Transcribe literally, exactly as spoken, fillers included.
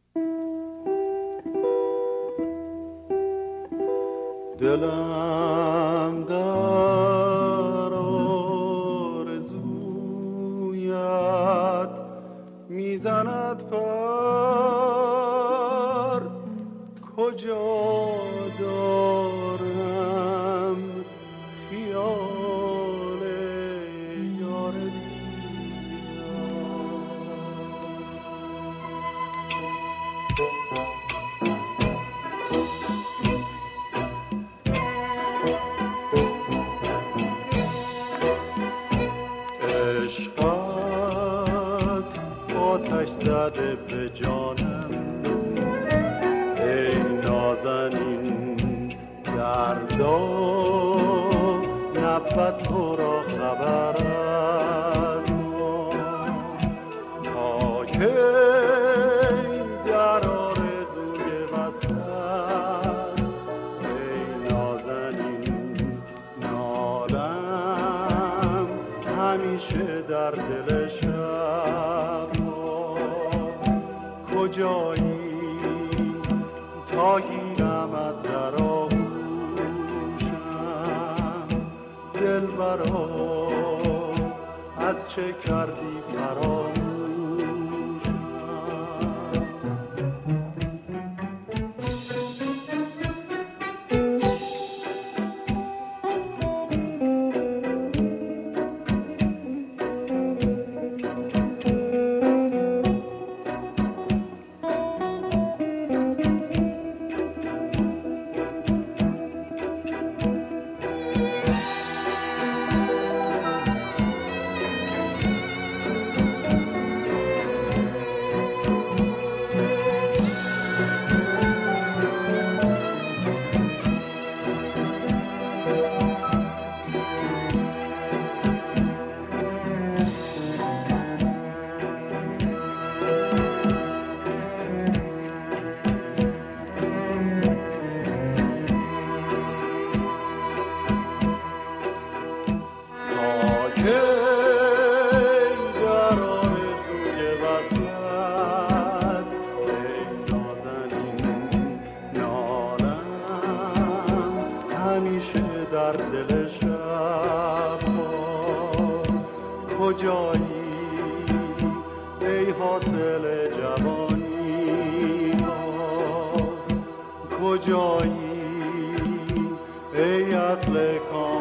دلم در آرزویت میزند پر، کجا دارم خیال یار عشقت آتش زده به جانم، ای نازنین دردا نبود تو را خبر از ما، تا کی در آرزوی وصلت ای نازنین نالم همیشه در دل شب. کجایی تا گیرمت در آغوشم، دلبرا از چه کردی فراموشم. کجایی ای حاصل جوانی ها، کجایی ای اصل کام